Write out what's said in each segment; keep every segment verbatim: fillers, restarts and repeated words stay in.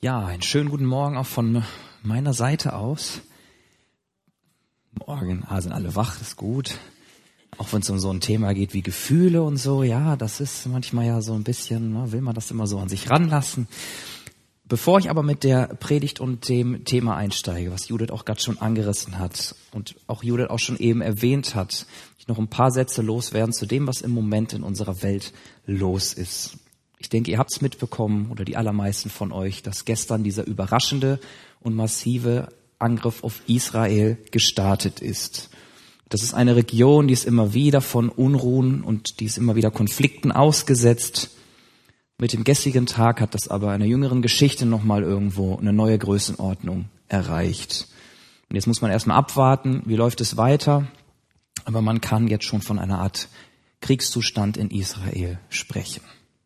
Ja, einen schönen guten Morgen auch von meiner Seite aus. Morgen, ah, sind alle wach, ist gut. Auch wenn es um so ein Thema geht wie Gefühle und so, ja, das ist manchmal ja so ein bisschen, ne, will man das immer so an sich ranlassen. Bevor ich aber mit der Predigt und dem Thema einsteige, was Judith auch gerade schon angerissen hat und auch Judith auch schon eben erwähnt hat, ich noch ein paar Sätze loswerden zu dem, was im Moment in unserer Welt los ist. Ich denke, ihr habt es mitbekommen, oder die allermeisten von euch, dass gestern dieser überraschende und massive Angriff auf Israel gestartet ist. Das ist eine Region, die ist immer wieder von Unruhen und die ist immer wieder Konflikten ausgesetzt. Mit dem gestrigen Tag hat das aber in der jüngeren Geschichte nochmal irgendwo eine neue Größenordnung erreicht. Und jetzt muss man erstmal abwarten, wie läuft es weiter. Aber man kann jetzt schon von einer Art Kriegszustand in Israel sprechen.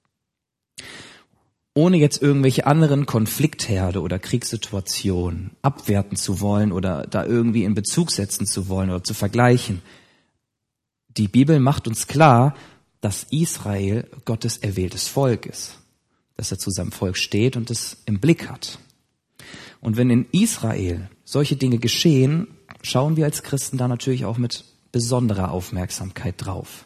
Ohne jetzt irgendwelche anderen Konfliktherde oder Kriegssituationen abwerten zu wollen oder da irgendwie in Bezug setzen zu wollen oder zu vergleichen. Die Bibel macht uns klar, dass Israel Gottes erwähltes Volk ist, dass er zu seinem Volk steht und es im Blick hat. Und wenn in Israel solche Dinge geschehen, schauen wir als Christen da natürlich auch mit besonderer Aufmerksamkeit drauf.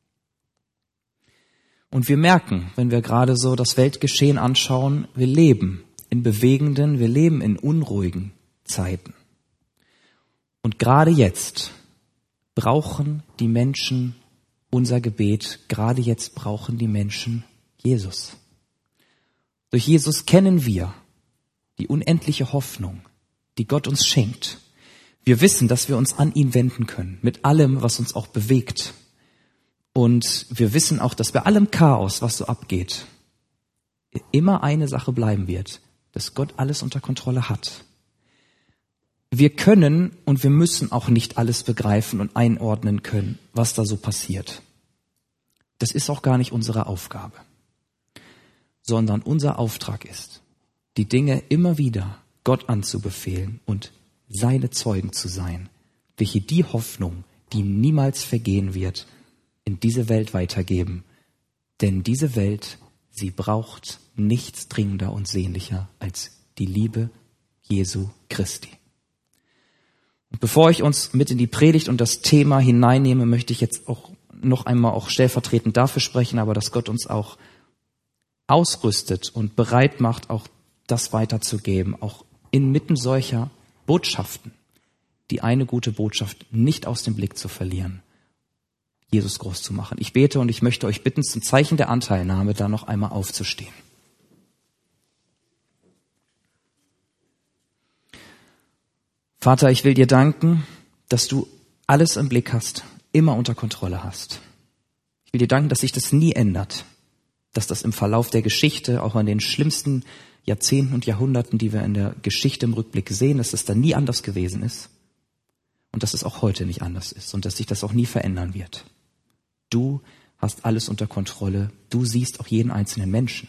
Und wir merken, wenn wir gerade so das Weltgeschehen anschauen, wir leben in bewegenden, wir leben in unruhigen Zeiten. Und gerade jetzt brauchen die Menschen unser Gebet, gerade jetzt brauchen die Menschen Jesus. Durch Jesus kennen wir die unendliche Hoffnung, die Gott uns schenkt. Wir wissen, dass wir uns an ihn wenden können, mit allem, was uns auch bewegt. Und wir wissen auch, dass bei allem Chaos, was so abgeht, immer eine Sache bleiben wird, dass Gott alles unter Kontrolle hat. Wir können und wir müssen auch nicht alles begreifen und einordnen können, was da so passiert. Das ist auch gar nicht unsere Aufgabe, sondern unser Auftrag ist, die Dinge immer wieder Gott anzubefehlen und seine Zeugen zu sein, welche die Hoffnung, die niemals vergehen wird, in diese Welt weitergeben. Denn diese Welt, sie braucht nichts dringender und sehnlicher als die Liebe Jesu Christi. Und bevor ich uns mit in die Predigt und das Thema hineinnehme, möchte ich jetzt auch noch einmal auch stellvertretend dafür sprechen, aber dass Gott uns auch ausrüstet und bereit macht, auch das weiterzugeben, auch inmitten solcher Botschaften, die eine gute Botschaft nicht aus dem Blick zu verlieren, Jesus groß zu machen. Ich bete und ich möchte euch bitten, zum Zeichen der Anteilnahme da noch einmal aufzustehen. Vater, ich will dir danken, dass du alles im Blick hast, immer unter Kontrolle hast. Ich will dir danken, dass sich das nie ändert, dass das im Verlauf der Geschichte, auch in den schlimmsten Jahrzehnten und Jahrhunderten, die wir in der Geschichte im Rückblick sehen, dass das da nie anders gewesen ist und dass es auch heute nicht anders ist und dass sich das auch nie verändern wird. Du hast alles unter Kontrolle. Du siehst auch jeden einzelnen Menschen.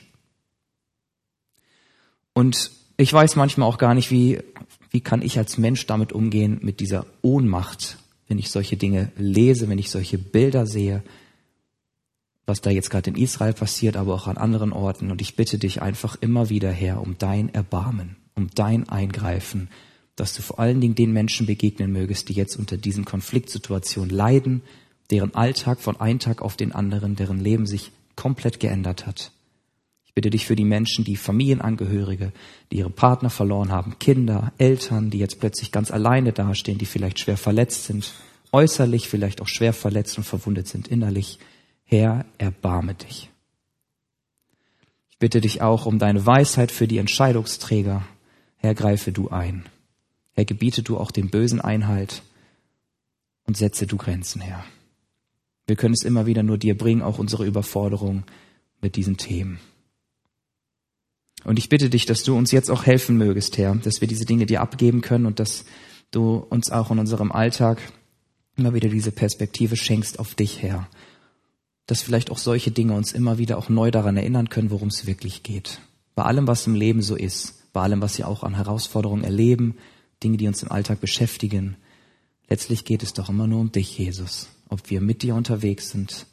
Und ich weiß manchmal auch gar nicht, wie, wie kann ich als Mensch damit umgehen, mit dieser Ohnmacht, wenn ich solche Dinge lese, wenn ich solche Bilder sehe, was da jetzt gerade in Israel passiert, aber auch an anderen Orten. Und ich bitte dich einfach immer wieder, Herr, um dein Erbarmen, um dein Eingreifen, dass du vor allen Dingen den Menschen begegnen mögest, die jetzt unter diesen Konfliktsituationen leiden, deren Alltag von einem Tag auf den anderen, deren Leben sich komplett geändert hat. Ich bitte dich für die Menschen, die Familienangehörige, die ihre Partner verloren haben, Kinder, Eltern, die jetzt plötzlich ganz alleine dastehen, die vielleicht schwer verletzt sind, äußerlich vielleicht auch schwer verletzt und verwundet sind innerlich. Herr, erbarme dich. Ich bitte dich auch um deine Weisheit für die Entscheidungsträger. Herr, greife du ein. Herr, gebiete du auch dem Bösen Einhalt und setze du Grenzen, Herr. Wir können es immer wieder nur dir bringen, auch unsere Überforderung mit diesen Themen. Und ich bitte dich, dass du uns jetzt auch helfen mögest, Herr, dass wir diese Dinge dir abgeben können und dass du uns auch in unserem Alltag immer wieder diese Perspektive schenkst auf dich, Herr. Dass vielleicht auch solche Dinge uns immer wieder auch neu daran erinnern können, worum es wirklich geht. Bei allem, was im Leben so ist, bei allem, was wir auch an Herausforderungen erleben, Dinge, die uns im Alltag beschäftigen. Letztlich geht es doch immer nur um dich, Jesus. Ob wir mit dir unterwegs sind,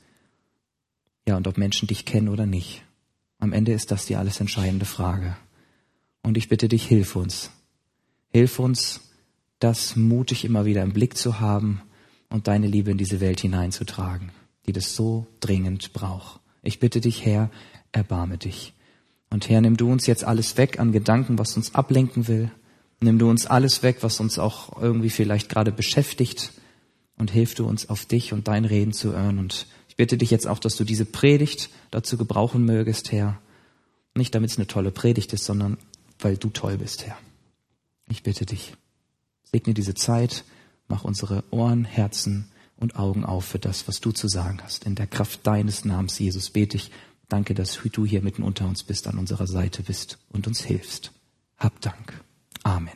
ja, und ob Menschen dich kennen oder nicht. Am Ende ist das die alles entscheidende Frage. Und ich bitte dich, hilf uns. Hilf uns, das mutig immer wieder im Blick zu haben und deine Liebe in diese Welt hineinzutragen, die das so dringend braucht. Ich bitte dich, Herr, erbarme dich. Und Herr, nimm du uns jetzt alles weg an Gedanken, was uns ablenken will. Nimm du uns alles weg, was uns auch irgendwie vielleicht gerade beschäftigt. Und hilf du uns, auf dich und dein Reden zu hören. Und ich bitte dich jetzt auch, dass du diese Predigt dazu gebrauchen mögest, Herr. Nicht, damit es eine tolle Predigt ist, sondern weil du toll bist, Herr. Ich bitte dich, segne diese Zeit, mach unsere Ohren, Herzen und Augen auf für das, was du zu sagen hast. In der Kraft deines Namens, Jesus, bete ich. Danke, dass du hier mitten unter uns bist, an unserer Seite bist und uns hilfst. Hab Dank. Amen.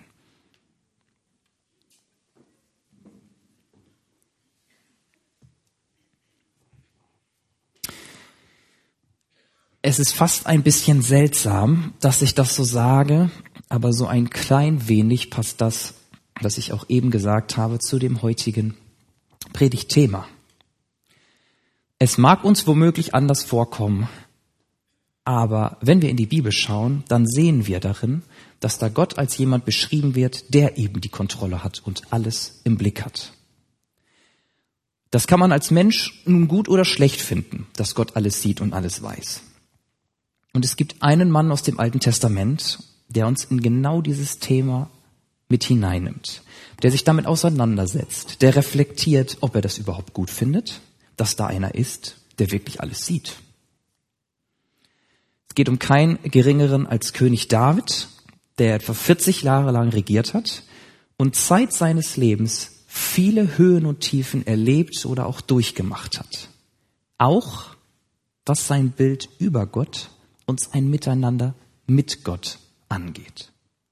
Es ist fast ein bisschen seltsam, dass ich das so sage, aber so ein klein wenig passt das, was ich auch eben gesagt habe, zu dem heutigen Predigtthema. Es mag uns womöglich anders vorkommen, aber wenn wir in die Bibel schauen, dann sehen wir darin, dass da Gott als jemand beschrieben wird, der eben die Kontrolle hat und alles im Blick hat. Das kann man als Mensch nun gut oder schlecht finden, dass Gott alles sieht und alles weiß. Und es gibt einen Mann aus dem Alten Testament, der uns in genau dieses Thema mit hineinnimmt, der sich damit auseinandersetzt, der reflektiert, ob er das überhaupt gut findet, dass da einer ist, der wirklich alles sieht. Es geht um keinen geringeren als König David, der etwa vierzig Jahre lang regiert hat und Zeit seines Lebens viele Höhen und Tiefen erlebt oder auch durchgemacht hat. Auch was sein Bild über Gott und sein Miteinander mit Gott angeht.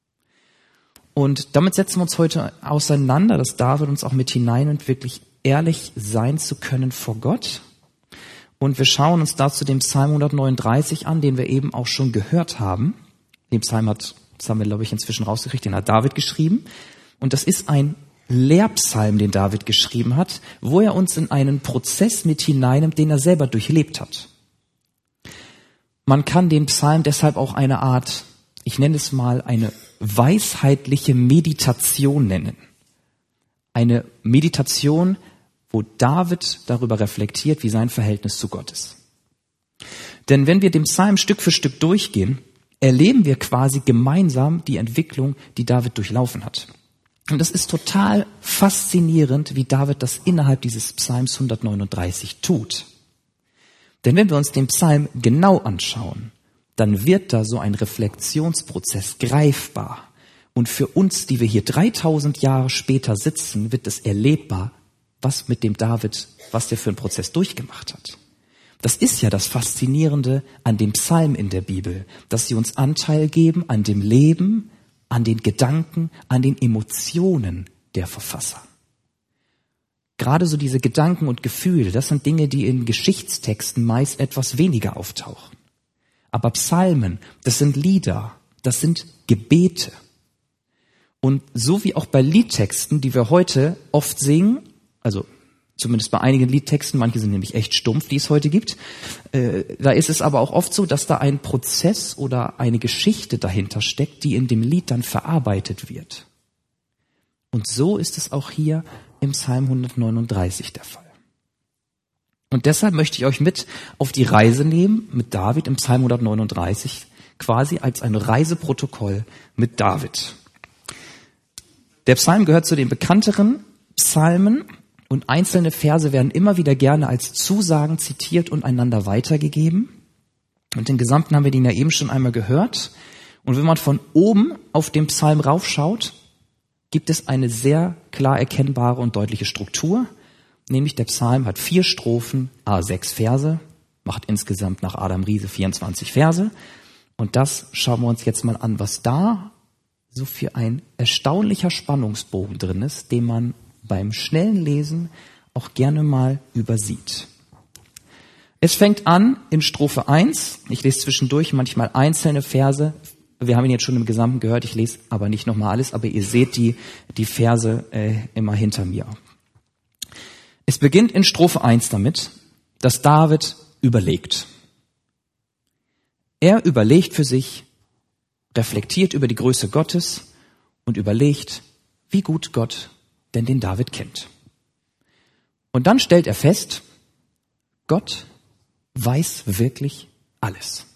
Und damit setzen wir uns heute auseinander, dass David uns auch mit hineinnimmt, wirklich ehrlich sein zu können vor Gott. Und wir schauen uns dazu den Psalm hundertneununddreißig an, den wir eben auch schon gehört haben. Den Psalm hat, das haben wir, glaube ich, inzwischen rausgekriegt, den hat David geschrieben. Und das ist ein Lehrpsalm, den David geschrieben hat, wo er uns in einen Prozess mit hineinnimmt, den er selber durchlebt hat. Man kann den Psalm deshalb auch eine Art, ich nenne es mal, eine weisheitliche Meditation nennen. Eine Meditation, wo David darüber reflektiert, wie sein Verhältnis zu Gott ist. Denn wenn wir den Psalm Stück für Stück durchgehen, erleben wir quasi gemeinsam die Entwicklung, die David durchlaufen hat. Und das ist total faszinierend, wie David das innerhalb dieses Psalms hundertneununddreißig tut. Denn wenn wir uns den Psalm genau anschauen, dann wird da so ein Reflexionsprozess greifbar. Und für uns, die wir hier dreitausend Jahre später sitzen, wird es erlebbar, was mit dem David, was der für einen Prozess durchgemacht hat. Das ist ja das Faszinierende an dem Psalm in der Bibel, dass sie uns Anteil geben an dem Leben, an den Gedanken, an den Emotionen der Verfasser. Gerade so diese Gedanken und Gefühle, das sind Dinge, die in Geschichtstexten meist etwas weniger auftauchen. Aber Psalmen, das sind Lieder, das sind Gebete. Und so wie auch bei Liedtexten, die wir heute oft singen, also zumindest bei einigen Liedtexten, manche sind nämlich echt stumpf, die es heute gibt, äh, da ist es aber auch oft so, dass da ein Prozess oder eine Geschichte dahinter steckt, die in dem Lied dann verarbeitet wird. Und so ist es auch hier im Psalm hundertneununddreißig der Fall. Und deshalb möchte ich euch mit auf die Reise nehmen mit David im Psalm hundertneununddreißig, quasi als ein Reiseprotokoll mit David. Der Psalm gehört zu den bekannteren Psalmen und einzelne Verse werden immer wieder gerne als Zusagen zitiert und einander weitergegeben. Und den Gesamten haben wir den ja eben schon einmal gehört. Und wenn man von oben auf den Psalm raufschaut, gibt es eine sehr klar erkennbare und deutliche Struktur. Nämlich der Psalm hat vier Strophen, a sechs Verse, macht insgesamt nach Adam Riese vierundzwanzig Verse. Und das schauen wir uns jetzt mal an, was da so für ein erstaunlicher Spannungsbogen drin ist, den man beim schnellen Lesen auch gerne mal übersieht. Es fängt an in Strophe eins. Ich lese zwischendurch manchmal einzelne Verse. Wir haben ihn jetzt schon im Gesamten gehört. Ich lese aber nicht nochmal alles, aber ihr seht die, die Verse äh, immer hinter mir. Es beginnt in Strophe eins damit, dass David überlegt. Er überlegt für sich, reflektiert über die Größe Gottes und überlegt, wie gut Gott denn den David kennt. Und dann stellt er fest, Gott weiß wirklich alles.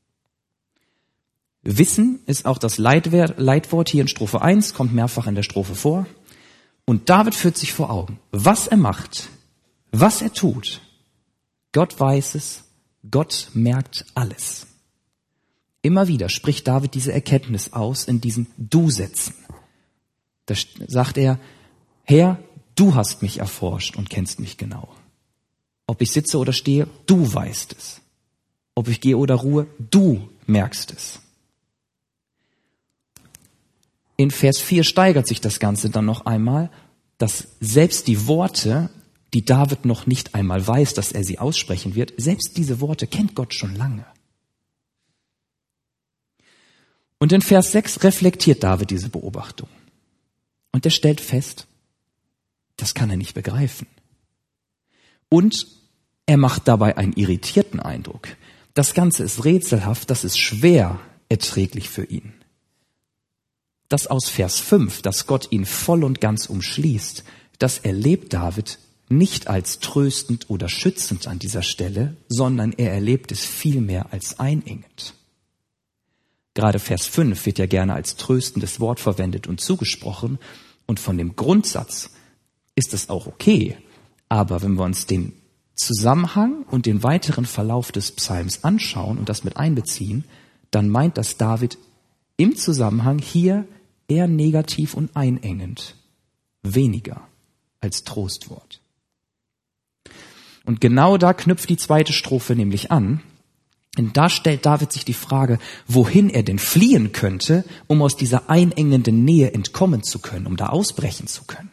Wissen ist auch das Leitwort hier in Strophe eins, kommt mehrfach in der Strophe vor. Und David führt sich vor Augen, was er macht, was er tut. Gott weiß es, Gott merkt alles. Immer wieder spricht David diese Erkenntnis aus in diesen Du-Sätzen. Da sagt er, Herr, du hast mich erforscht und kennst mich genau. Ob ich sitze oder stehe, du weißt es. Ob ich gehe oder ruhe, du merkst es. In Vers vier steigert sich das Ganze dann noch einmal, dass selbst die Worte, die David noch nicht einmal weiß, dass er sie aussprechen wird, selbst diese Worte kennt Gott schon lange. Und in Vers sechs reflektiert David diese Beobachtung. Und er stellt fest, das kann er nicht begreifen. Und er macht dabei einen irritierten Eindruck. Das Ganze ist rätselhaft, das ist schwer erträglich für ihn. Das aus Vers fünf, dass Gott ihn voll und ganz umschließt, das erlebt David nicht als tröstend oder schützend an dieser Stelle, sondern er erlebt es vielmehr als einengend. Gerade Vers fünf wird ja gerne als tröstendes Wort verwendet und zugesprochen, und von dem Grundsatz ist das auch okay. Aber wenn wir uns den Zusammenhang und den weiteren Verlauf des Psalms anschauen und das mit einbeziehen, dann meint das David im Zusammenhang hier eher negativ und einengend, weniger als Trostwort. Und genau da knüpft die zweite Strophe nämlich an. Und da stellt David sich die Frage, wohin er denn fliehen könnte, um aus dieser einengenden Nähe entkommen zu können, um da ausbrechen zu können.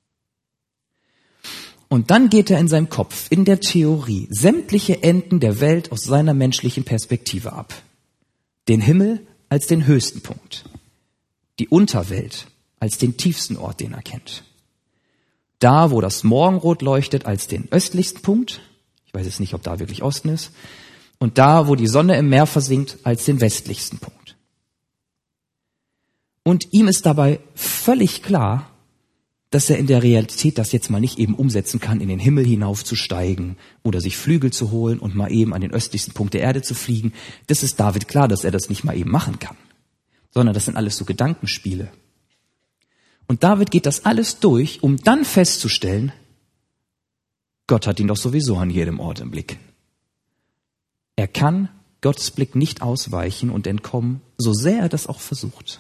Und dann geht er in seinem Kopf, in der Theorie, sämtliche Enden der Welt aus seiner menschlichen Perspektive ab. Den Himmel als den höchsten Punkt. Die Unterwelt als den tiefsten Ort, den er kennt. Da, wo das Morgenrot leuchtet, als den östlichsten Punkt. Ich weiß jetzt nicht, ob da wirklich Osten ist. Und da, wo die Sonne im Meer versinkt, als den westlichsten Punkt. Und ihm ist dabei völlig klar, dass er in der Realität das jetzt mal nicht eben umsetzen kann, in den Himmel hinaufzusteigen oder sich Flügel zu holen und mal eben an den östlichsten Punkt der Erde zu fliegen. Das ist David klar, dass er das nicht mal eben machen kann, sondern das sind alles so Gedankenspiele. Und David geht das alles durch, um dann festzustellen, Gott hat ihn doch sowieso an jedem Ort im Blick. Er kann Gottes Blick nicht ausweichen und entkommen, so sehr er das auch versucht.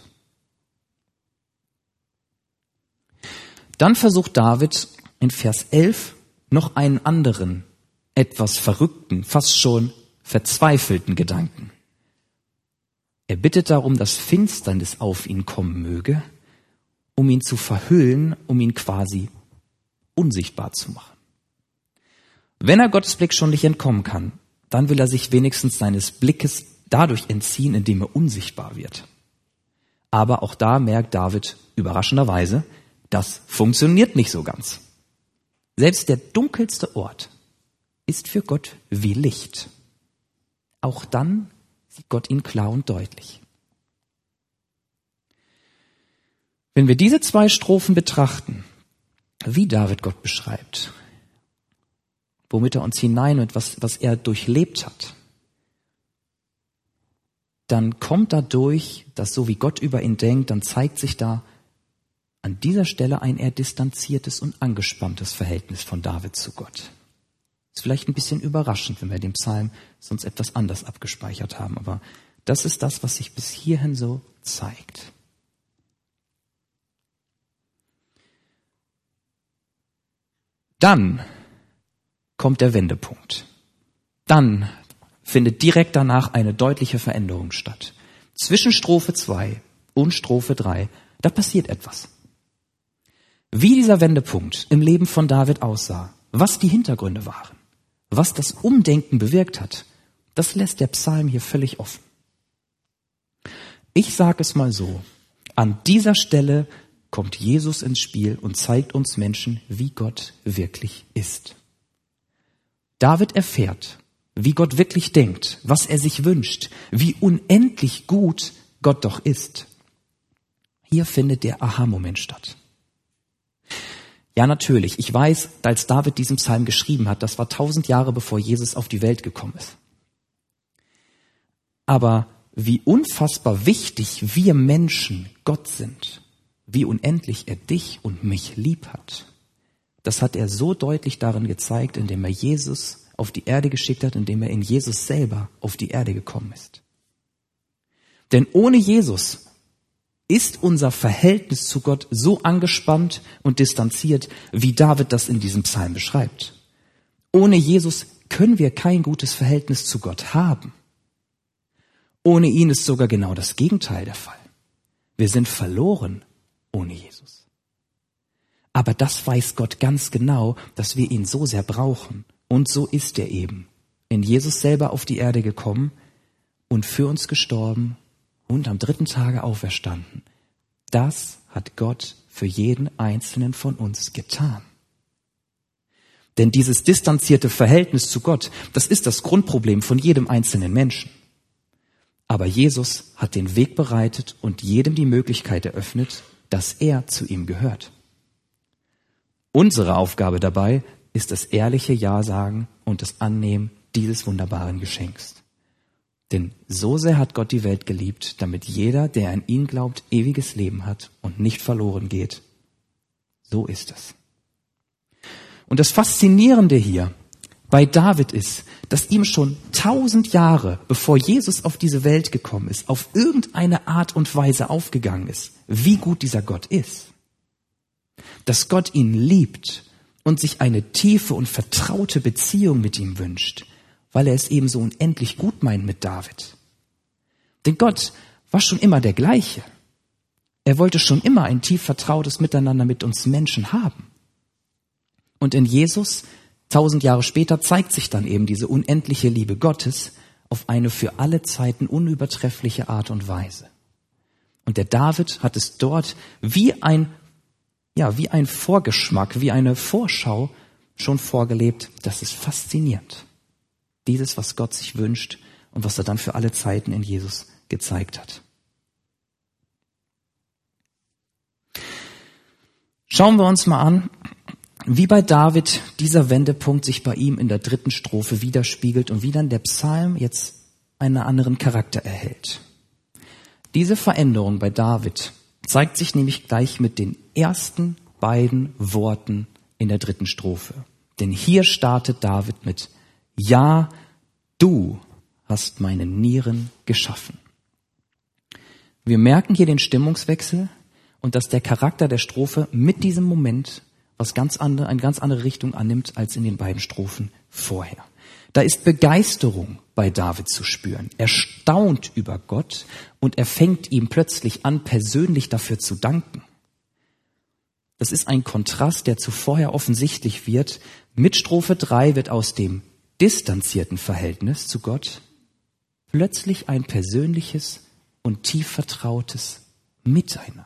Dann versucht David in Vers elf noch einen anderen, etwas verrückten, fast schon verzweifelten Gedanken. Er bittet darum, dass Finsternis auf ihn kommen möge, um ihn zu verhüllen, um ihn quasi unsichtbar zu machen. Wenn er Gottes Blick schon nicht entkommen kann, dann will er sich wenigstens seines Blickes dadurch entziehen, indem er unsichtbar wird. Aber auch da merkt David überraschenderweise, das funktioniert nicht so ganz. Selbst der dunkelste Ort ist für Gott wie Licht. Auch dann sieht Gott ihn klar und deutlich. Wenn wir diese zwei Strophen betrachten, wie David Gott beschreibt, womit er uns hineinnimmt, was, was er durchlebt hat, dann kommt dadurch, dass so wie Gott über ihn denkt, dann zeigt sich da an dieser Stelle ein eher distanziertes und angespanntes Verhältnis von David zu Gott. Ist vielleicht ein bisschen überraschend, wenn wir den Psalm sonst etwas anders abgespeichert haben, aber das ist das, was sich bis hierhin so zeigt. Dann kommt der Wendepunkt. Dann findet direkt danach eine deutliche Veränderung statt. Zwischen Strophe zwei und Strophe drei, da passiert etwas. Wie dieser Wendepunkt im Leben von David aussah, was die Hintergründe waren, was das Umdenken bewirkt hat, das lässt der Psalm hier völlig offen. Ich sage es mal so, an dieser Stelle kommt Jesus ins Spiel und zeigt uns Menschen, wie Gott wirklich ist. David erfährt, wie Gott wirklich denkt, was er sich wünscht, wie unendlich gut Gott doch ist. Hier findet der Aha-Moment statt. Ja, natürlich, ich weiß, als David diesen Psalm geschrieben hat, das war tausend Jahre bevor Jesus auf die Welt gekommen ist. Aber wie unfassbar wichtig wir Menschen Gott sind, wie unendlich er dich und mich lieb hat, das hat er so deutlich darin gezeigt, indem er Jesus auf die Erde geschickt hat, indem er in Jesus selber auf die Erde gekommen ist. Denn ohne Jesus ist unser Verhältnis zu Gott so angespannt und distanziert, wie David das in diesem Psalm beschreibt. Ohne Jesus können wir kein gutes Verhältnis zu Gott haben. Ohne ihn ist sogar genau das Gegenteil der Fall. Wir sind verloren ohne Jesus. Aber das weiß Gott ganz genau, dass wir ihn so sehr brauchen. Und so ist er eben in Jesus selber auf die Erde gekommen und für uns gestorben und am dritten Tage auferstanden. Das hat Gott für jeden einzelnen von uns getan. Denn dieses distanzierte Verhältnis zu Gott, das ist das Grundproblem von jedem einzelnen Menschen. Aber Jesus hat den Weg bereitet und jedem die Möglichkeit eröffnet, dass er zu ihm gehört. Unsere Aufgabe dabei ist das ehrliche Ja sagen und das Annehmen dieses wunderbaren Geschenks. Denn so sehr hat Gott die Welt geliebt, damit jeder, der an ihn glaubt, ewiges Leben hat und nicht verloren geht. So ist es. Und das Faszinierende hier bei David ist, dass ihm schon tausend Jahre, bevor Jesus auf diese Welt gekommen ist, auf irgendeine Art und Weise aufgegangen ist, wie gut dieser Gott ist. Dass Gott ihn liebt und sich eine tiefe und vertraute Beziehung mit ihm wünscht, weil er es eben so unendlich gut meint mit David. Denn Gott war schon immer der gleiche. Er wollte schon immer ein tief vertrautes Miteinander mit uns Menschen haben. Und in Jesus, tausend Jahre später, zeigt sich dann eben diese unendliche Liebe Gottes auf eine für alle Zeiten unübertreffliche Art und Weise. Und der David hat es dort wie ein, ja, wie ein Vorgeschmack, wie eine Vorschau schon vorgelebt. Das ist faszinierend. Dieses, was Gott sich wünscht und was er dann für alle Zeiten in Jesus gezeigt hat. Schauen wir uns mal an, wie bei David dieser Wendepunkt sich bei ihm in der dritten Strophe widerspiegelt und wie dann der Psalm jetzt einen anderen Charakter erhält. Diese Veränderung bei David zeigt sich nämlich gleich mit den ersten beiden Worten in der dritten Strophe. Denn hier startet David mit: Ja, du hast meine Nieren geschaffen. Wir merken hier den Stimmungswechsel und dass der Charakter der Strophe mit diesem Moment was ganz andere, eine ganz andere Richtung annimmt als in den beiden Strophen vorher. Da ist Begeisterung bei David zu spüren. Er staunt über Gott und er fängt ihm plötzlich an, persönlich dafür zu danken. Das ist ein Kontrast, der zuvorher offensichtlich wird. Mit Strophe drei wird aus dem distanzierten Verhältnis zu Gott plötzlich ein persönliches und tief vertrautes Miteinander.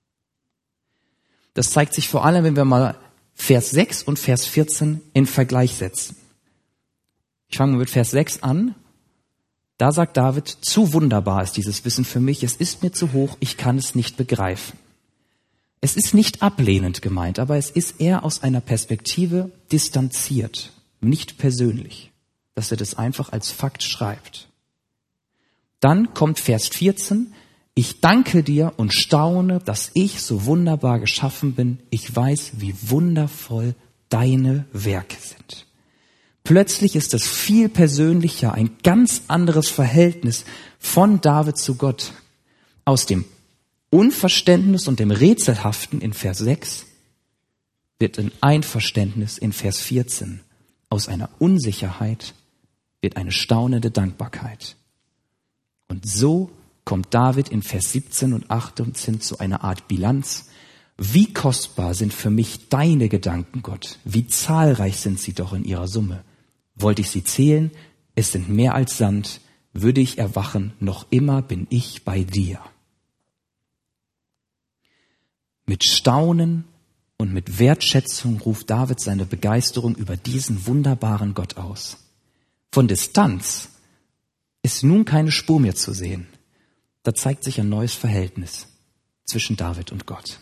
Das zeigt sich vor allem, wenn wir mal Vers sechs und Vers vierzehn in Vergleich setzen. Ich fange mit Vers sechs an. Da sagt David: Zu wunderbar ist dieses Wissen für mich, es ist mir zu hoch, ich kann es nicht begreifen. Es ist nicht ablehnend gemeint, aber es ist eher aus einer Perspektive distanziert, nicht persönlich, dass er das einfach als Fakt schreibt. Dann kommt Vers vierzehn. Ich danke dir und staune, dass ich so wunderbar geschaffen bin. Ich weiß, wie wundervoll deine Werke sind. Plötzlich ist es viel persönlicher, ein ganz anderes Verhältnis von David zu Gott. Aus dem Unverständnis und dem Rätselhaften in Vers sechs wird ein Einverständnis in Vers vierzehn. Aus einer Unsicherheit wird eine staunende Dankbarkeit. Und so kommt David in Vers siebzehn und achtzehn zu einer Art Bilanz. Wie kostbar sind für mich deine Gedanken, Gott. Wie zahlreich sind sie doch in ihrer Summe. Wollte ich sie zählen, es sind mehr als Sand. Würde ich erwachen, noch immer bin ich bei dir. Mit Staunen und mit Wertschätzung ruft David seine Begeisterung über diesen wunderbaren Gott aus. Von Distanz ist nun keine Spur mehr zu sehen. Da zeigt sich ein neues Verhältnis zwischen David und Gott.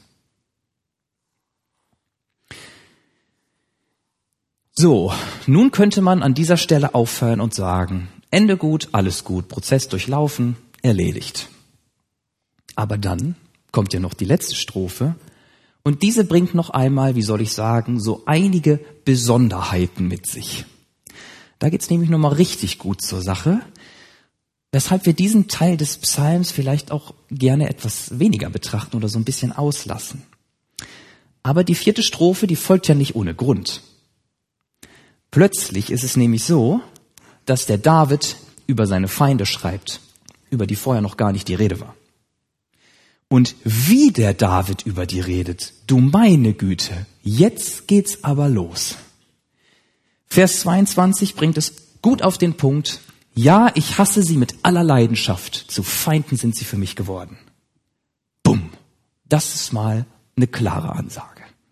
So, nun könnte man an dieser Stelle aufhören und sagen, Ende gut, alles gut, Prozess durchlaufen, erledigt. Aber dann kommt ja noch die letzte Strophe und diese bringt noch einmal, wie soll ich sagen, so einige Besonderheiten mit sich. Da geht's nämlich nochmal richtig gut zur Sache, weshalb wir diesen Teil des Psalms vielleicht auch gerne etwas weniger betrachten oder so ein bisschen auslassen. Aber die vierte Strophe, die folgt ja nicht ohne Grund. Plötzlich ist es nämlich so, dass der David über seine Feinde schreibt, über die vorher noch gar nicht die Rede war. Und wie der David über die redet, du meine Güte, jetzt geht's aber los. Vers zweiundzwanzig bringt es gut auf den Punkt, ja, ich hasse sie mit aller Leidenschaft, zu Feinden sind sie für mich geworden. Bumm, das ist mal eine klare Ansage.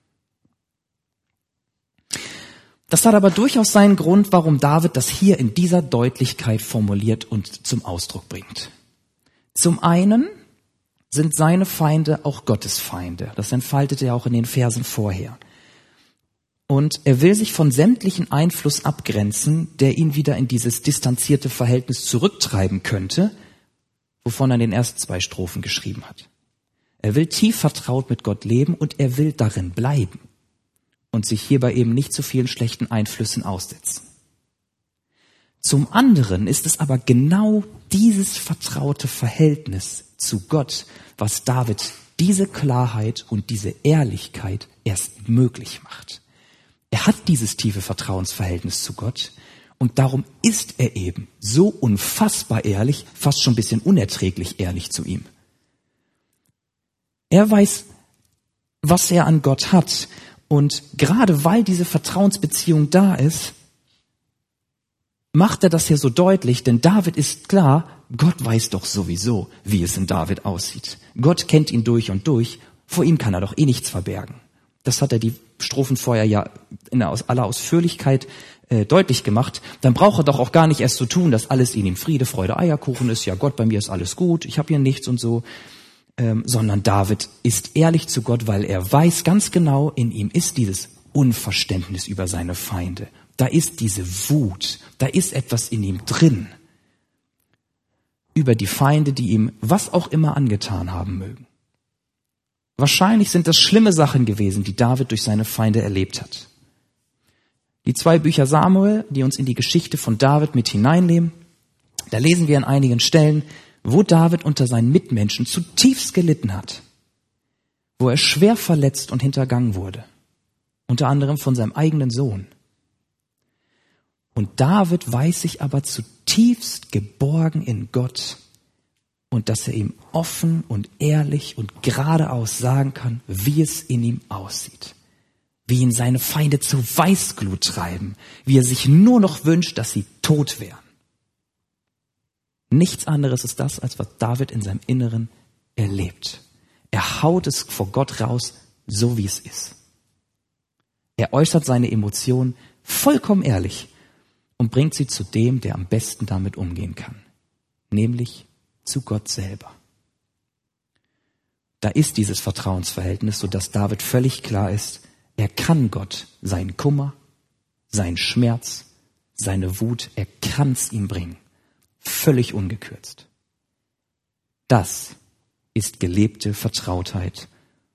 Das hat aber durchaus seinen Grund, warum David das hier in dieser Deutlichkeit formuliert und zum Ausdruck bringt. Zum einen sind seine Feinde auch Gottes Feinde. Das entfaltet er auch in den Versen vorher. Und er will sich von sämtlichen Einfluss abgrenzen, der ihn wieder in dieses distanzierte Verhältnis zurücktreiben könnte, wovon er in den ersten zwei Strophen geschrieben hat. Er will tief vertraut mit Gott leben und er will darin bleiben und sich hierbei eben nicht zu vielen schlechten Einflüssen aussetzen. Zum anderen ist es aber genau dieses vertraute Verhältnis zu Gott, was David diese Klarheit und diese Ehrlichkeit erst möglich macht. Er hat dieses tiefe Vertrauensverhältnis zu Gott und darum ist er eben so unfassbar ehrlich, fast schon ein bisschen unerträglich ehrlich zu ihm. Er weiß, was er an Gott hat und gerade weil diese Vertrauensbeziehung da ist, macht er das hier so deutlich, denn David ist klar, Gott weiß doch sowieso, wie es in David aussieht. Gott kennt ihn durch und durch, vor ihm kann er doch eh nichts verbergen. Das hat er die Strophen vorher ja in aller Ausführlichkeit äh, deutlich gemacht. Dann braucht er doch auch gar nicht erst so tun, dass alles in ihm Friede, Freude, Eierkuchen ist. Ja Gott, bei mir ist alles gut, ich habe hier nichts und so. Ähm, sondern David ist ehrlich zu Gott, weil er weiß ganz genau, in ihm ist dieses Unverständnis über seine Feinde. Da ist diese Wut, da ist etwas in ihm drin. Über die Feinde, die ihm was auch immer angetan haben mögen. Wahrscheinlich sind das schlimme Sachen gewesen, die David durch seine Feinde erlebt hat. Die zwei Bücher Samuel, die uns in die Geschichte von David mit hineinnehmen, da lesen wir an einigen Stellen, wo David unter seinen Mitmenschen zutiefst gelitten hat, wo er schwer verletzt und hintergangen wurde, unter anderem von seinem eigenen Sohn. Und David weiß sich aber zutiefst geborgen in Gott und dass er ihm offen und ehrlich und geradeaus sagen kann, wie es in ihm aussieht. Wie ihn seine Feinde zur Weißglut treiben, wie er sich nur noch wünscht, dass sie tot wären. Nichts anderes ist das, als was David in seinem Inneren erlebt. Er haut es vor Gott raus, so wie es ist. Er äußert seine Emotionen vollkommen ehrlich und bringt sie zu dem, der am besten damit umgehen kann, nämlich zu Gott selber. Da ist dieses Vertrauensverhältnis, sodass David völlig klar ist, er kann Gott seinen Kummer, seinen Schmerz, seine Wut, er kann es ihm bringen. Völlig ungekürzt. Das ist gelebte Vertrautheit.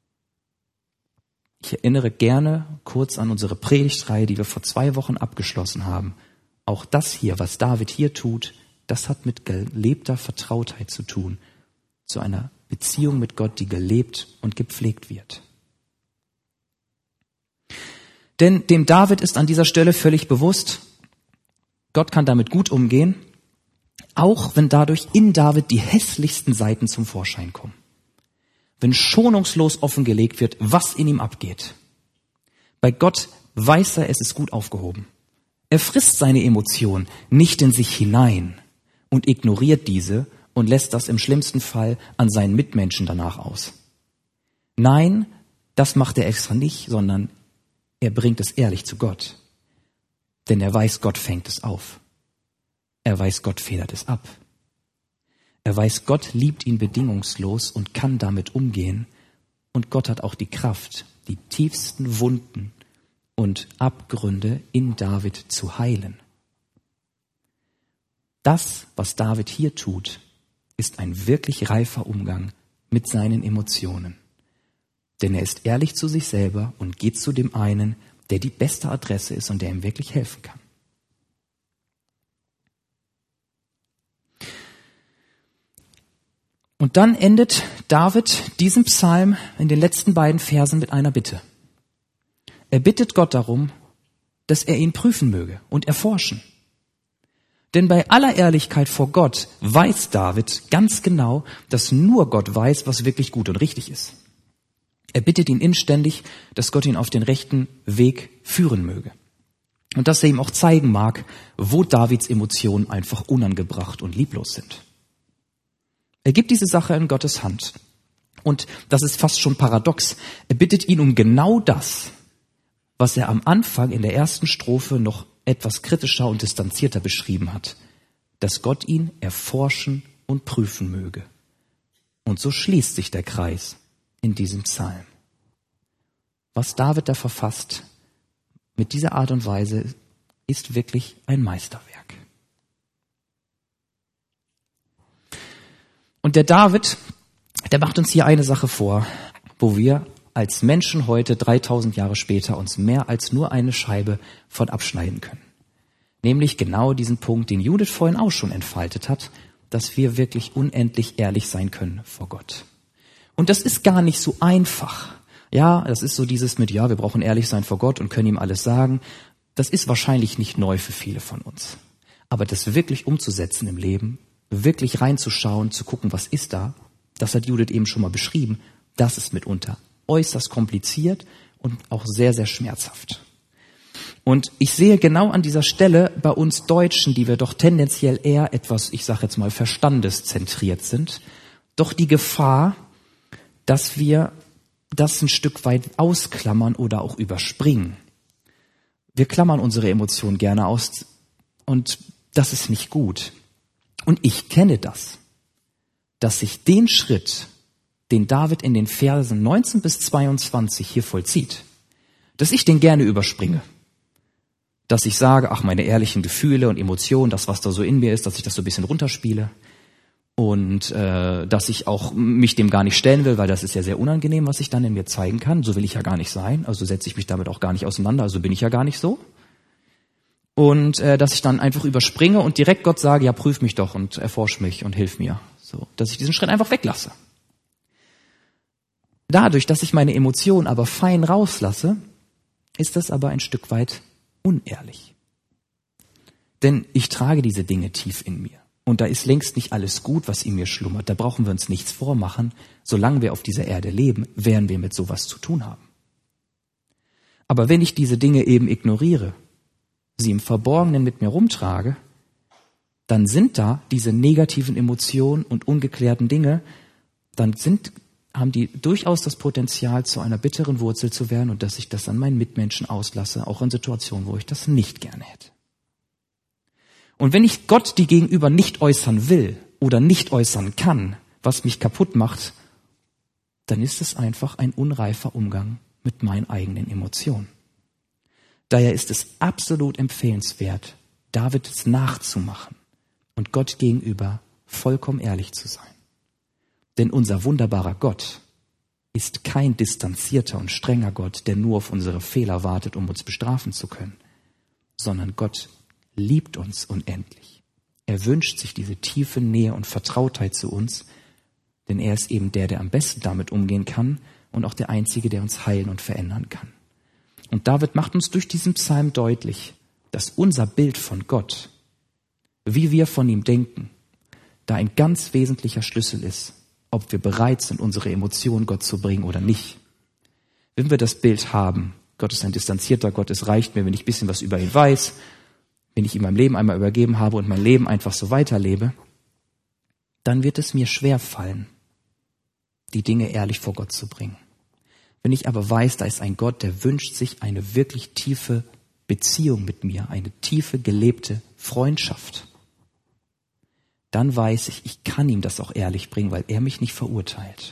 Ich erinnere gerne kurz an unsere Predigtreihe, die wir vor zwei Wochen abgeschlossen haben. Auch das hier, was David hier tut, das hat mit gelebter Vertrautheit zu tun. Zu einer Beziehung mit Gott, die gelebt und gepflegt wird. Denn dem David ist an dieser Stelle völlig bewusst, Gott kann damit gut umgehen, auch wenn dadurch in David die hässlichsten Seiten zum Vorschein kommen. Wenn schonungslos offengelegt wird, was in ihm abgeht. Bei Gott weiß er, es ist gut aufgehoben. Er frisst seine Emotionen nicht in sich hinein und ignoriert diese und lässt das im schlimmsten Fall an seinen Mitmenschen danach aus. Nein, das macht er extra nicht, sondern er bringt es ehrlich zu Gott. Denn er weiß, Gott fängt es auf. Er weiß, Gott federt es ab. Er weiß, Gott liebt ihn bedingungslos und kann damit umgehen. Und Gott hat auch die Kraft, die tiefsten Wunden und Abgründe in David zu heilen. Das, was David hier tut, ist ein wirklich reifer Umgang mit seinen Emotionen. Denn er ist ehrlich zu sich selber und geht zu dem einen, der die beste Adresse ist und der ihm wirklich helfen kann. Und dann endet David diesen Psalm in den letzten beiden Versen mit einer Bitte. Er bittet Gott darum, dass er ihn prüfen möge und erforschen. Denn bei aller Ehrlichkeit vor Gott weiß David ganz genau, dass nur Gott weiß, was wirklich gut und richtig ist. Er bittet ihn inständig, dass Gott ihn auf den rechten Weg führen möge. Und dass er ihm auch zeigen mag, wo Davids Emotionen einfach unangebracht und lieblos sind. Er gibt diese Sache in Gottes Hand. Und das ist fast schon paradox. Er bittet ihn um genau das, was er am Anfang in der ersten Strophe noch etwas kritischer und distanzierter beschrieben hat. Dass Gott ihn erforschen und prüfen möge. Und so schließt sich der Kreis in diesem Psalm. Was David da verfasst, mit dieser Art und Weise, ist wirklich ein Meisterwerk. Und der David, der macht uns hier eine Sache vor, wo wir als Menschen heute, dreitausend Jahre später, uns mehr als nur eine Scheibe von abschneiden können. Nämlich genau diesen Punkt, den Judith vorhin auch schon entfaltet hat, dass wir wirklich unendlich ehrlich sein können vor Gott. Und das ist gar nicht so einfach. Ja, das ist so dieses mit, ja, wir brauchen ehrlich sein vor Gott und können ihm alles sagen. Das ist wahrscheinlich nicht neu für viele von uns. Aber das wirklich umzusetzen im Leben, wirklich reinzuschauen, zu gucken, was ist da, das hat Judith eben schon mal beschrieben, das ist mitunter äußerst kompliziert und auch sehr, sehr schmerzhaft. Und ich sehe genau an dieser Stelle bei uns Deutschen, die wir doch tendenziell eher etwas, ich sage jetzt mal, verstandeszentriert sind, doch die Gefahr, dass wir das ein Stück weit ausklammern oder auch überspringen. Wir klammern unsere Emotionen gerne aus und das ist nicht gut. Und ich kenne das, dass sich den Schritt, den David in den Versen neunzehn bis zweiundzwanzig hier vollzieht, dass ich den gerne überspringe. Dass ich sage, ach, meine ehrlichen Gefühle und Emotionen, das, was da so in mir ist, dass ich das so ein bisschen runterspiele. Und äh, dass ich auch mich dem gar nicht stellen will, weil das ist ja sehr unangenehm, was ich dann in mir zeigen kann. So will ich ja gar nicht sein, also setze ich mich damit auch gar nicht auseinander, also bin ich ja gar nicht so. Und äh, dass ich dann einfach überspringe und direkt Gott sage, ja, prüf mich doch und erforsch mich und hilf mir. So, dass ich diesen Schritt einfach weglasse. Dadurch, dass ich meine Emotionen aber fein rauslasse, ist das aber ein Stück weit unehrlich. Denn ich trage diese Dinge tief in mir. Und da ist längst nicht alles gut, was in mir schlummert. Da brauchen wir uns nichts vormachen. Solange wir auf dieser Erde leben, werden wir mit sowas zu tun haben. Aber wenn ich diese Dinge eben ignoriere, sie im Verborgenen mit mir rumtrage, dann sind da diese negativen Emotionen und ungeklärten Dinge, dann sind, haben die durchaus das Potenzial, zu einer bitteren Wurzel zu werden und dass ich das an meinen Mitmenschen auslasse, auch in Situationen, wo ich das nicht gerne hätte. Und wenn ich Gott die gegenüber nicht äußern will oder nicht äußern kann, was mich kaputt macht, dann ist es einfach ein unreifer Umgang mit meinen eigenen Emotionen. Daher ist es absolut empfehlenswert, Davids nachzumachen und Gott gegenüber vollkommen ehrlich zu sein. Denn unser wunderbarer Gott ist kein distanzierter und strenger Gott, der nur auf unsere Fehler wartet, um uns bestrafen zu können, sondern Gott liebt uns unendlich. Er wünscht sich diese tiefe Nähe und Vertrautheit zu uns, denn er ist eben der, der am besten damit umgehen kann und auch der Einzige, der uns heilen und verändern kann. Und David macht uns durch diesen Psalm deutlich, dass unser Bild von Gott, wie wir von ihm denken, da ein ganz wesentlicher Schlüssel ist, ob wir bereit sind, unsere Emotionen Gott zu bringen oder nicht. Wenn wir das Bild haben, Gott ist ein distanzierter Gott, es reicht mir, wenn ich ein bisschen was über ihn weiß, wenn ich ihm mein Leben einmal übergeben habe und mein Leben einfach so weiterlebe, dann wird es mir schwerfallen, die Dinge ehrlich vor Gott zu bringen. Wenn ich aber weiß, da ist ein Gott, der wünscht sich eine wirklich tiefe Beziehung mit mir, eine tiefe gelebte Freundschaft, dann weiß ich, ich kann ihm das auch ehrlich bringen, weil er mich nicht verurteilt.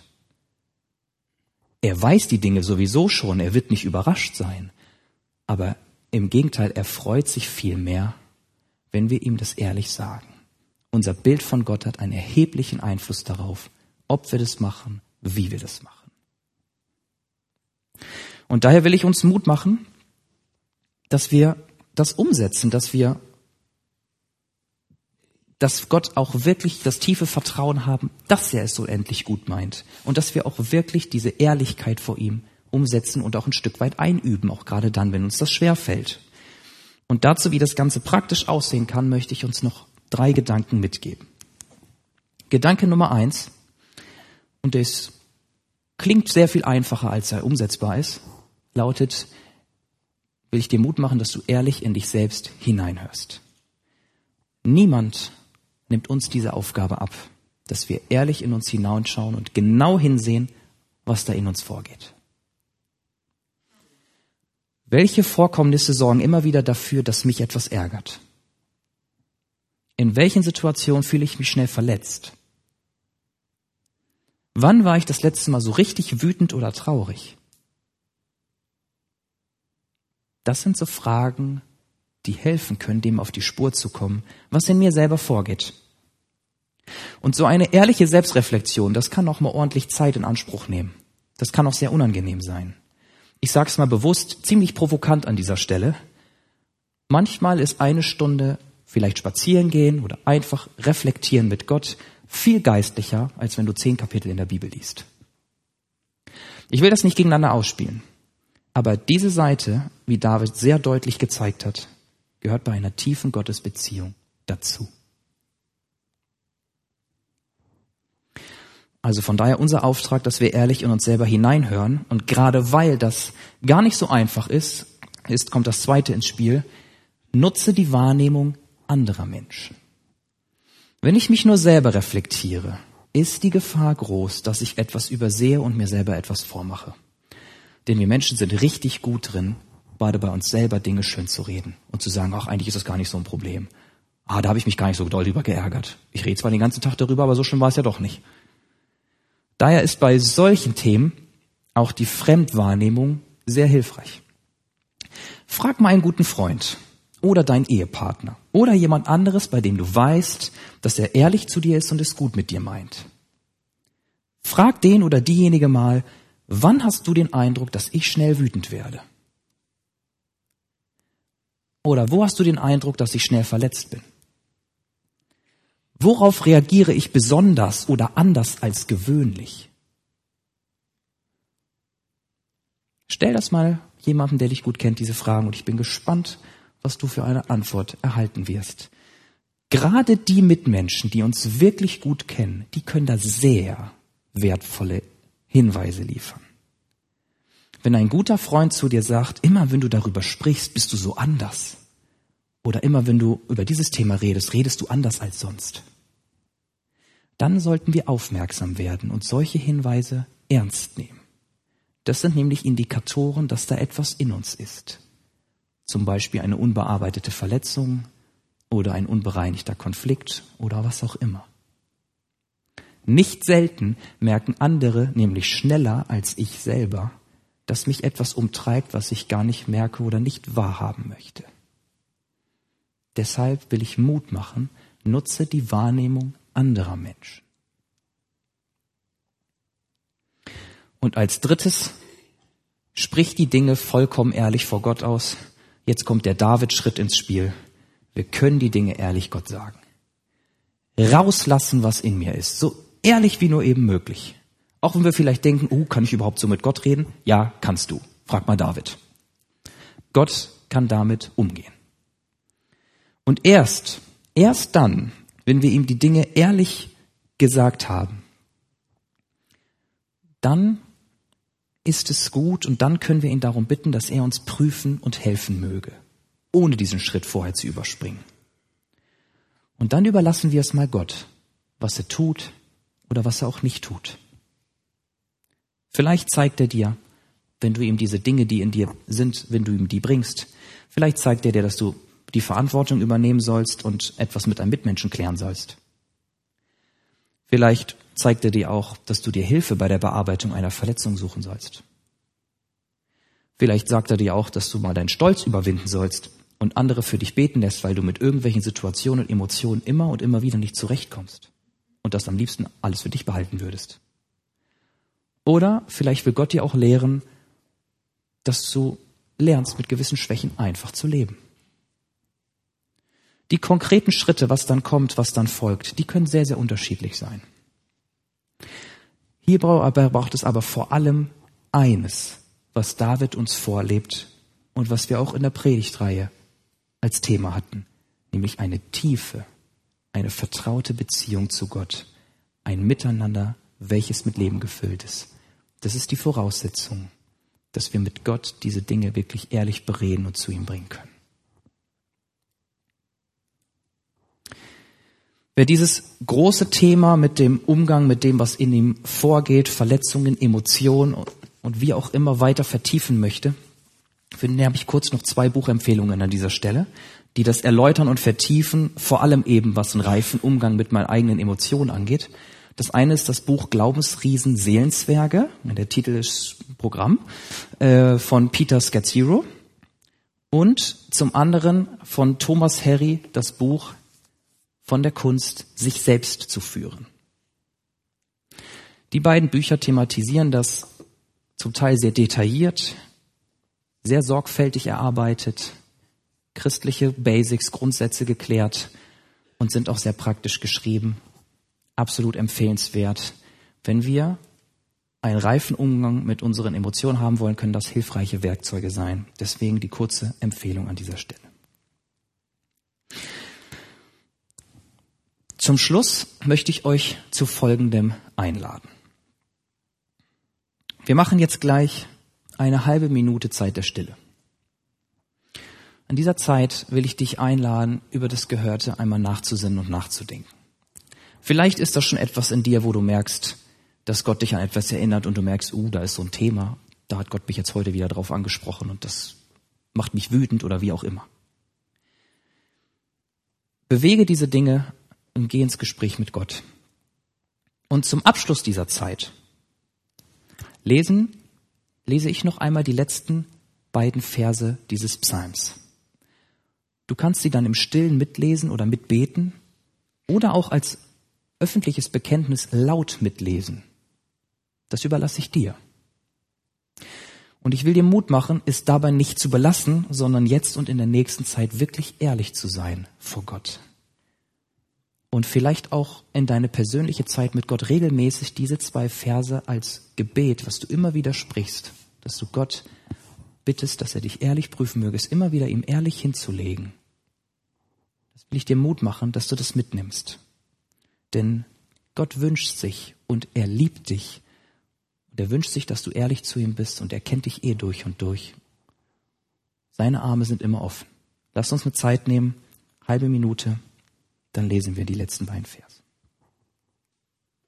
Er weiß die Dinge sowieso schon, er wird nicht überrascht sein. Aber im Gegenteil, er freut sich viel mehr, wenn wir ihm das ehrlich sagen. Unser Bild von Gott hat einen erheblichen Einfluss darauf, ob wir das machen, wie wir das machen. Und daher will ich uns Mut machen, dass wir das umsetzen, dass wir, dass Gott auch wirklich das tiefe Vertrauen haben, dass er es so endlich gut meint. Und dass wir auch wirklich diese Ehrlichkeit vor ihm umsetzen und auch ein Stück weit einüben, auch gerade dann, wenn uns das schwerfällt. Und dazu, wie das Ganze praktisch aussehen kann, möchte ich uns noch drei Gedanken mitgeben. Gedanke Nummer eins, und das klingt sehr viel einfacher, als er umsetzbar ist, lautet, will ich dir Mut machen, dass du ehrlich in dich selbst hineinhörst. Niemand nimmt uns diese Aufgabe ab, dass wir ehrlich in uns hineinschauen und genau hinsehen, was da in uns vorgeht. Welche Vorkommnisse sorgen immer wieder dafür, dass mich etwas ärgert? In welchen Situationen fühle ich mich schnell verletzt? Wann war ich das letzte Mal so richtig wütend oder traurig? Das sind so Fragen, die helfen können, dem auf die Spur zu kommen, was in mir selber vorgeht. Und so eine ehrliche Selbstreflexion, das kann auch mal ordentlich Zeit in Anspruch nehmen. Das kann auch sehr unangenehm sein. Ich sage es mal bewusst, ziemlich provokant an dieser Stelle. Manchmal ist eine Stunde vielleicht spazieren gehen oder einfach reflektieren mit Gott viel geistlicher, als wenn du zehn Kapitel in der Bibel liest. Ich will das nicht gegeneinander ausspielen, aber diese Seite, wie David sehr deutlich gezeigt hat, gehört bei einer tiefen Gottesbeziehung dazu. Also von daher unser Auftrag, dass wir ehrlich in uns selber hineinhören. Und gerade weil das gar nicht so einfach ist, ist, kommt das Zweite ins Spiel. Nutze die Wahrnehmung anderer Menschen. Wenn ich mich nur selber reflektiere, ist die Gefahr groß, dass ich etwas übersehe und mir selber etwas vormache. Denn wir Menschen sind richtig gut drin, gerade bei uns selber Dinge schön zu reden und zu sagen, ach, eigentlich ist das gar nicht so ein Problem. Ah, da habe ich mich gar nicht so doll drüber geärgert. Ich rede zwar den ganzen Tag darüber, aber so schlimm war es ja doch nicht. Daher ist bei solchen Themen auch die Fremdwahrnehmung sehr hilfreich. Frag mal einen guten Freund oder deinen Ehepartner oder jemand anderes, bei dem du weißt, dass er ehrlich zu dir ist und es gut mit dir meint. Frag den oder diejenige mal, wann hast du den Eindruck, dass ich schnell wütend werde? Oder wo hast du den Eindruck, dass ich schnell verletzt bin? Worauf reagiere ich besonders oder anders als gewöhnlich? Stell das mal jemandem, der dich gut kennt, diese Fragen, und ich bin gespannt, was du für eine Antwort erhalten wirst. Gerade die Mitmenschen, die uns wirklich gut kennen, die können da sehr wertvolle Hinweise liefern. Wenn ein guter Freund zu dir sagt, immer wenn du darüber sprichst, bist du so anders. Oder immer wenn du über dieses Thema redest, redest du anders als sonst. Dann sollten wir aufmerksam werden und solche Hinweise ernst nehmen. Das sind nämlich Indikatoren, dass da etwas in uns ist. Zum Beispiel eine unbearbeitete Verletzung oder ein unbereinigter Konflikt oder was auch immer. Nicht selten merken andere nämlich schneller als ich selber, dass mich etwas umtreibt, was ich gar nicht merke oder nicht wahrhaben möchte. Deshalb will ich Mut machen, nutze die Wahrnehmung anderer Menschen. Und als drittes, sprich die Dinge vollkommen ehrlich vor Gott aus. Jetzt kommt der David-Schritt ins Spiel. Wir können die Dinge ehrlich Gott sagen. Rauslassen, was in mir ist. So ehrlich wie nur eben möglich. Auch wenn wir vielleicht denken, oh, kann ich überhaupt so mit Gott reden? Ja, kannst du. Frag mal David. Gott kann damit umgehen. Und erst, erst dann, wenn wir ihm die Dinge ehrlich gesagt haben, dann ist es gut und dann können wir ihn darum bitten, dass er uns prüfen und helfen möge, ohne diesen Schritt vorher zu überspringen. Und dann überlassen wir es mal Gott, was er tut oder was er auch nicht tut. Vielleicht zeigt er dir, wenn du ihm diese Dinge, die in dir sind, wenn du ihm die bringst, vielleicht zeigt er dir, dass du die Verantwortung übernehmen sollst und etwas mit einem Mitmenschen klären sollst. Vielleicht zeigt er dir auch, dass du dir Hilfe bei der Bearbeitung einer Verletzung suchen sollst. Vielleicht sagt er dir auch, dass du mal deinen Stolz überwinden sollst und andere für dich beten lässt, weil du mit irgendwelchen Situationen und Emotionen immer und immer wieder nicht zurechtkommst und das am liebsten alles für dich behalten würdest. Oder vielleicht will Gott dir auch lehren, dass du lernst, mit gewissen Schwächen einfach zu leben. Die konkreten Schritte, was dann kommt, was dann folgt, die können sehr, sehr unterschiedlich sein. Hier braucht es aber vor allem eines, was David uns vorlebt und was wir auch in der Predigtreihe als Thema hatten, nämlich eine tiefe, eine vertraute Beziehung zu Gott, ein Miteinander, welches mit Leben gefüllt ist. Das ist die Voraussetzung, dass wir mit Gott diese Dinge wirklich ehrlich bereden und zu ihm bringen können. Wer dieses große Thema mit dem Umgang, mit dem, was in ihm vorgeht, Verletzungen, Emotionen und wie auch immer weiter vertiefen möchte, für den habe ich kurz noch zwei Buchempfehlungen an dieser Stelle, die das erläutern und vertiefen, vor allem eben, was einen reifen Umgang mit meinen eigenen Emotionen angeht. Das eine ist das Buch Glaubensriesen Seelenzwerge, der Titel ist Programm, äh, von Peter Scazzero. Und zum anderen von Thomas Harry das Buch Von der Kunst, sich selbst zu führen. Die beiden Bücher thematisieren das zum Teil sehr detailliert, sehr sorgfältig erarbeitet, christliche Basics, Grundsätze geklärt und sind auch sehr praktisch geschrieben. Absolut empfehlenswert. Wenn wir einen reifen Umgang mit unseren Emotionen haben wollen, können das hilfreiche Werkzeuge sein. Deswegen die kurze Empfehlung an dieser Stelle. Zum Schluss möchte ich euch zu Folgendem einladen. Wir machen jetzt gleich eine halbe Minute Zeit der Stille. An dieser Zeit will ich dich einladen, über das Gehörte einmal nachzusinnen und nachzudenken. Vielleicht ist das schon etwas in dir, wo du merkst, dass Gott dich an etwas erinnert und du merkst, uh, da ist so ein Thema, da hat Gott mich jetzt heute wieder drauf angesprochen und das macht mich wütend oder wie auch immer. Bewege diese Dinge und geh ins Gespräch mit Gott. Und zum Abschluss dieser Zeit lesen, lese ich noch einmal die letzten beiden Verse dieses Psalms. Du kannst sie dann im Stillen mitlesen oder mitbeten oder auch als öffentliches Bekenntnis laut mitlesen. Das überlasse ich dir. Und ich will dir Mut machen, es dabei nicht zu belassen, sondern jetzt und in der nächsten Zeit wirklich ehrlich zu sein vor Gott. Und vielleicht auch in deine persönliche Zeit mit Gott regelmäßig diese zwei Verse als Gebet, was du immer wieder sprichst, dass du Gott bittest, dass er dich ehrlich prüfen möge, es immer wieder ihm ehrlich hinzulegen. Das will ich dir Mut machen, dass du das mitnimmst. Denn Gott wünscht sich und er liebt dich. Und er wünscht sich, dass du ehrlich zu ihm bist und er kennt dich eh durch und durch. Seine Arme sind immer offen. Lass uns eine Zeit nehmen, halbe Minute, dann lesen wir die letzten beiden Verse.